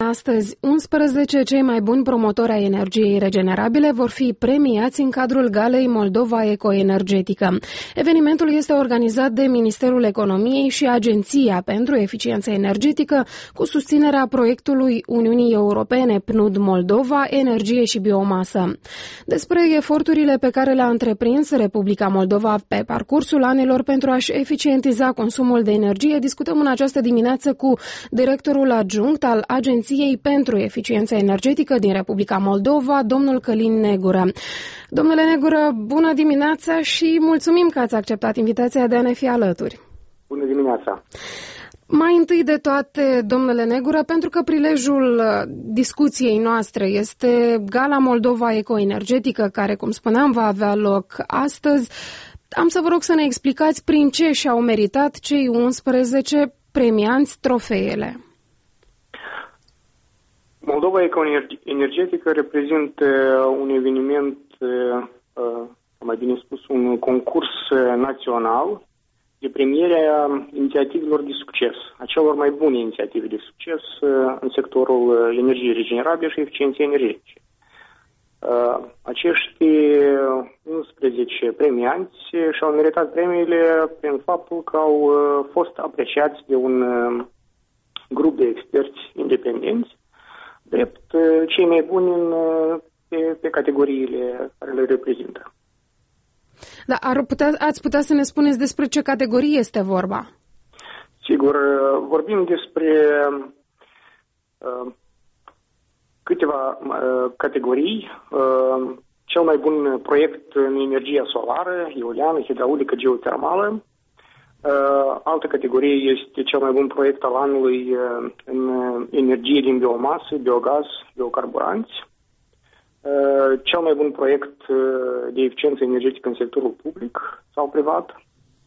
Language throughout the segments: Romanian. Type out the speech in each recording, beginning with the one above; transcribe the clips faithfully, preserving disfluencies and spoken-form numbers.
astăzi, unsprezece cei mai buni promotori ai energiei regenerabile vor fi premiați în cadrul Galei Moldova Ecoenergetică. Evenimentul este organizat de Ministerul Economiei și Agenția pentru Eficiență Energetică cu susținerea proiectului Uniunii Europene P N U D Moldova, Energie și Biomasă. Despre eforturile pe care le-a întreprins Republica Moldova pe parcursul anilor pentru a-și eficientiza consumul de energie, discutăm în această dimineață cu directorul adjunct al Agenției pentru Eficiență Energetică din Republica Moldova, domnul Călin Negură. Domnule Negură, bună dimineața și mulțumim că ați acceptat invitația de a ne fi alături. Bună dimineața! Mai întâi de toate, domnule Negură, pentru că prilejul discuției noastre este Gala Moldova Ecoenergetică, care, cum spuneam, va avea loc astăzi, am să vă rog să ne explicați prin ce și-au meritat cei unsprezece premianți trofeele. Moldova Ecoenergetică reprezintă un eveniment, mai bine spus, un concurs național de premiere a inițiativelor de succes, a celor mai bune inițiative de succes în sectorul energiei regenerabile și eficienței energetice. Acești unsprezece premianți și-au meritat premiile prin faptul că au fost apreciați de un grup de experți independenți drept cei mai buni în, pe, pe categoriile care le reprezintă. Da, ar putea, ați putea să ne spuneți despre ce categorie este vorba? Sigur, vorbim despre uh, câteva uh, categorii. Uh, cel mai bun proiect în energia solară, eoliană, hidraulică, geotermală. Uh, altă categorie este cel mai bun proiect al anului uh, în energie din biomasă, biogaz, biocarburanți. Uh, cel mai bun proiect uh, de eficiență energetică în sectorul public sau privat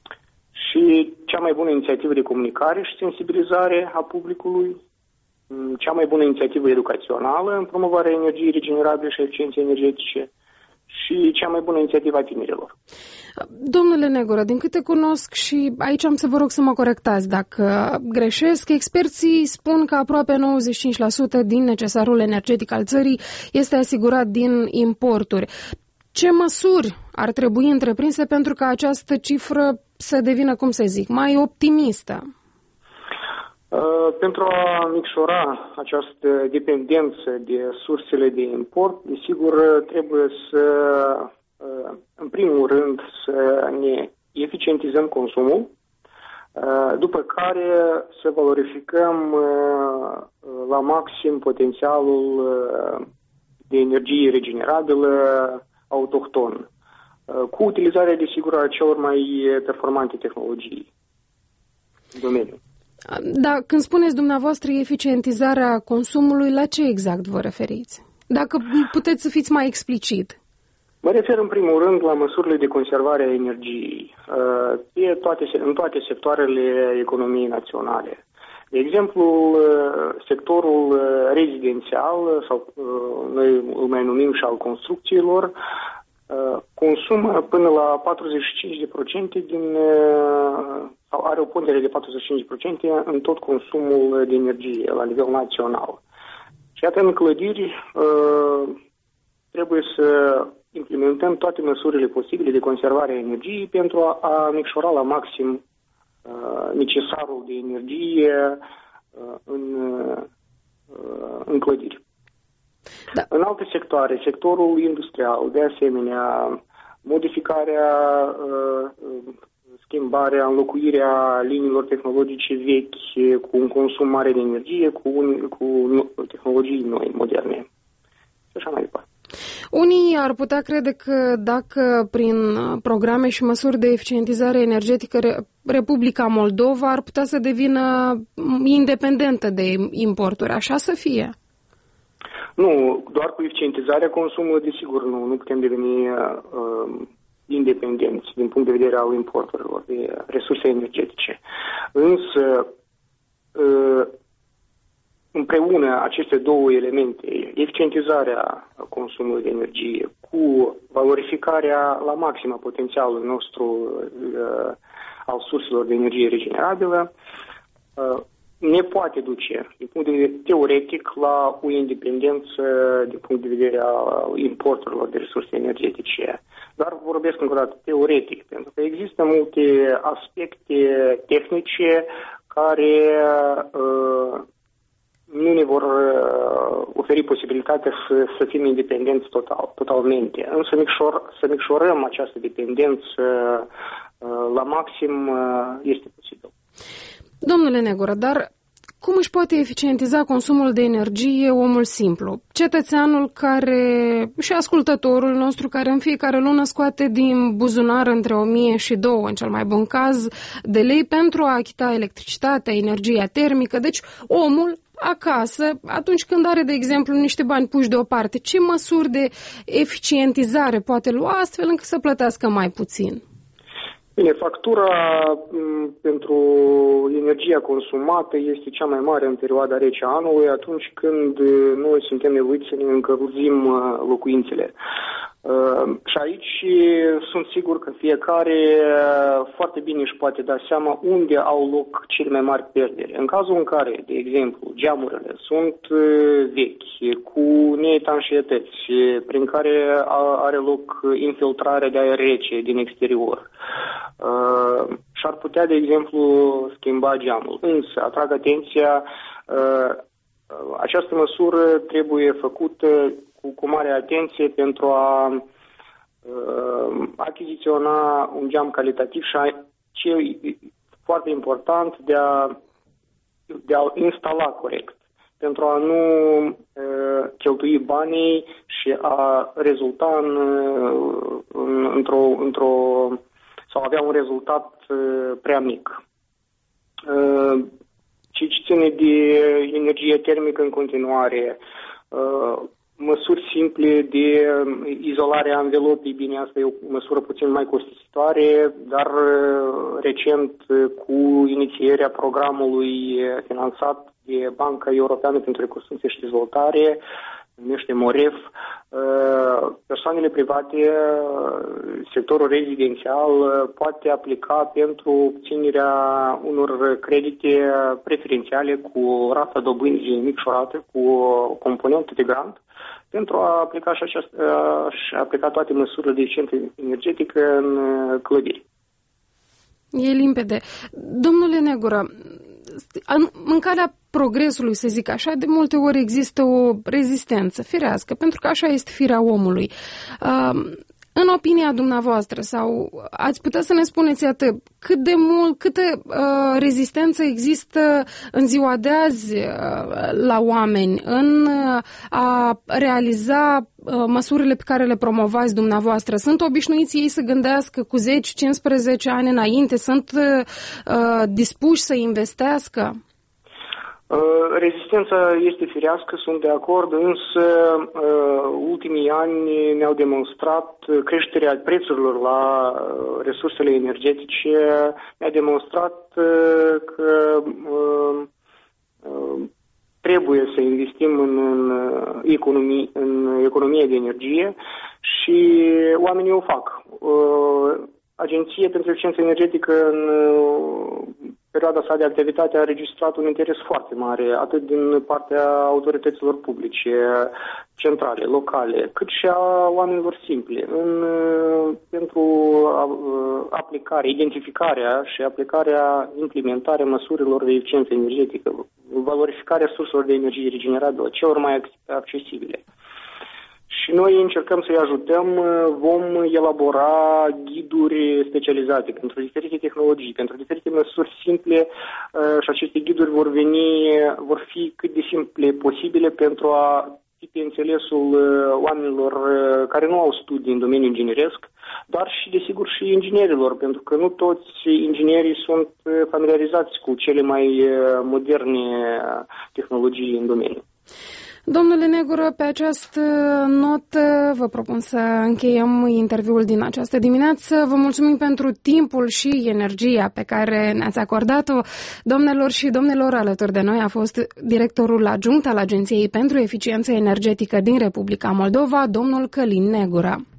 și cea mai bună inițiativă de comunicare și sensibilizare a publicului, um, cea mai bună inițiativă educațională în promovarea energiei regenerabile și eficienței energetice și cea mai bună inițiativă a tinerilor. Domnule Negură, din câte cunosc, și aici am să vă rog să mă corectați dacă greșesc, experții spun că aproape nouăzeci și cinci la sută din necesarul energetic al țării este asigurat din importuri. Ce măsuri ar trebui întreprinse pentru ca această cifră să devină, cum să zic, mai optimistă? Uh, pentru a micșora această dependență de sursele de import, desigur, trebuie să, uh, în primul rând, să ne eficientizăm consumul, uh, după care să valorificăm uh, la maxim potențialul uh, de energie regenerabilă autohton, uh, cu utilizarea, desigur, a celor mai performante tehnologii în domeniu. Da, când spuneți dumneavoastră eficientizarea consumului, la ce exact vă referiți? Dacă puteți să fiți mai explicit. Mă refer în primul rând la măsurile de conservare a energiei pe toate, în toate sectoarele economiei naționale. De exemplu, sectorul rezidențial, sau noi îl mai numim și al construcțiilor, consumă până la patruzeci și cinci la sută din, sau are o pondere de patruzeci și cinci la sută în tot consumul de energie la nivel național. Și iată, în clădiri trebuie să implementăm toate măsurile posibile de conservare a energiei pentru a, a micșora la maxim necesarul de energie în, în clădiri. Da. În alte sectoare, sectorul industrial, de asemenea, modificarea, schimbarea, înlocuirea liniilor tehnologice vechi cu un consum mare de energie, cu, un, cu tehnologii noi, moderne. Și așa mai departe. Unii ar putea crede că dacă prin programe și măsuri de eficientizare energetică Republica Moldova ar putea să devină independentă de importuri. Așa să fie? Nu, doar cu eficientizarea consumului, desigur, nu, nu putem deveni uh, independenți din punct de vedere al importurilor de resurse energetice. Însă, uh, împreună aceste două elemente, eficientizarea consumului de energie cu valorificarea la maxim a potențialului nostru uh, al surselor de energie regenerabilă, uh, ne poate duce, din punct de vedere teoretic, la o independență din punct de vedere a importurilor de resurse energetice. Dar vorbesc încă o dată teoretic, pentru că există multe aspecte tehnice care uh, nu ne vor uh, oferi posibilitatea să, să fim independenți total, totalmente. Însă micșor, să micșorăm această dependență uh, la maxim uh, este posibil. Domnule Negură, dar cum își poate eficientiza consumul de energie omul simplu? Cetățeanul care, și ascultătorul nostru, care în fiecare lună scoate din buzunar între o mie și două, în cel mai bun caz, de lei pentru a achita electricitatea, energia termică. Deci omul acasă, atunci când are, de exemplu, niște bani puși deoparte, ce măsuri de eficientizare poate lua astfel încât să plătească mai puțin? Bine, factura m, pentru energia consumată este cea mai mare în perioada rece a anului, atunci când noi suntem nevoiți să ne încălzim locuințele. Uh, și aici sunt sigur că fiecare foarte bine își poate da seama unde au loc cele mai mari pierderi. În cazul în care, de exemplu, geamurile sunt vechi, cu neetanșietăți, prin care are loc infiltrarea de aer rece din exterior, uh, și-ar putea, de exemplu, schimba geamul. Însă, atrag atenția, uh, această măsură trebuie făcută cu, cu mare atenție pentru a uh, achiziționa un geam calitativ și a, ce e foarte important, de a, de a instala corect, pentru a nu uh, cheltui banii și a rezulta în, în, într-o, într-o, sau avea un rezultat uh, prea mic. Uh, ce ține de energie termică în continuare, uh, măsuri simple de izolare a anvelopii, bine, asta e o măsură puțin mai costisitoare, dar recent cu inițierea programului finanțat de Banca Europeană pentru Reconstrucție și Dezvoltare, numește MOREF, persoanele private, sectorul rezidențial poate aplica pentru obținerea unor credite preferențiale cu rata dobânzii micșorată, cu o componentă de grant, pentru a aplica și, aceast, și a aplica toate măsurile de eficiență energetică în clădiri. E limpede. Domnule Negură, în, în calea progresului, să zic așa, de multe ori există o rezistență firească, pentru că așa este firea omului. Uh, În opinia dumneavoastră, sau ați putea să ne spuneți atât, cât de mult, câtă uh, rezistență există în ziua de azi uh, la oameni în uh, a realiza uh, măsurile pe care le promovați dumneavoastră? Sunt obișnuiți ei să gândească cu zece cincisprezece ani înainte? Sunt uh, dispuși să investească? Rezistența este firească, sunt de acord, însă ultimii ani ne-au demonstrat creșterea prețurilor la resursele energetice, ne-a demonstrat că trebuie să investim în, în, economie, în economie de energie și oamenii o fac. Agenția pentru Eficiență Energetică în perioada sa de activitate a înregistrat un interes foarte mare, atât din partea autorităților publice, centrale, locale, cât și a oamenilor simpli, în, pentru aplicare, identificarea și aplicarea, implementarea măsurilor de eficiență energetică, valorificarea surselor de energie regenerabilă, celor mai accesibile. Și noi încercăm să-i ajutăm, vom elabora ghiduri specializate pentru diferite tehnologii, pentru diferite măsuri simple și aceste ghiduri vor veni, vor fi cât de simple posibile pentru a fi pe înțelesul oamenilor care nu au studii în domeniul ingineresc, dar și, desigur, și inginerilor, pentru că nu toți inginerii sunt familiarizați cu cele mai moderne tehnologii în domeniu. Domnule Negură, pe această notă vă propun să încheiem interviul din această dimineață. Vă mulțumim pentru timpul și energia pe care ne-ați acordat-o. Domnilor și domnilor, alături de noi a fost directorul adjunct al Agenției pentru Eficiență Energetică din Republica Moldova, domnul Călin Negură.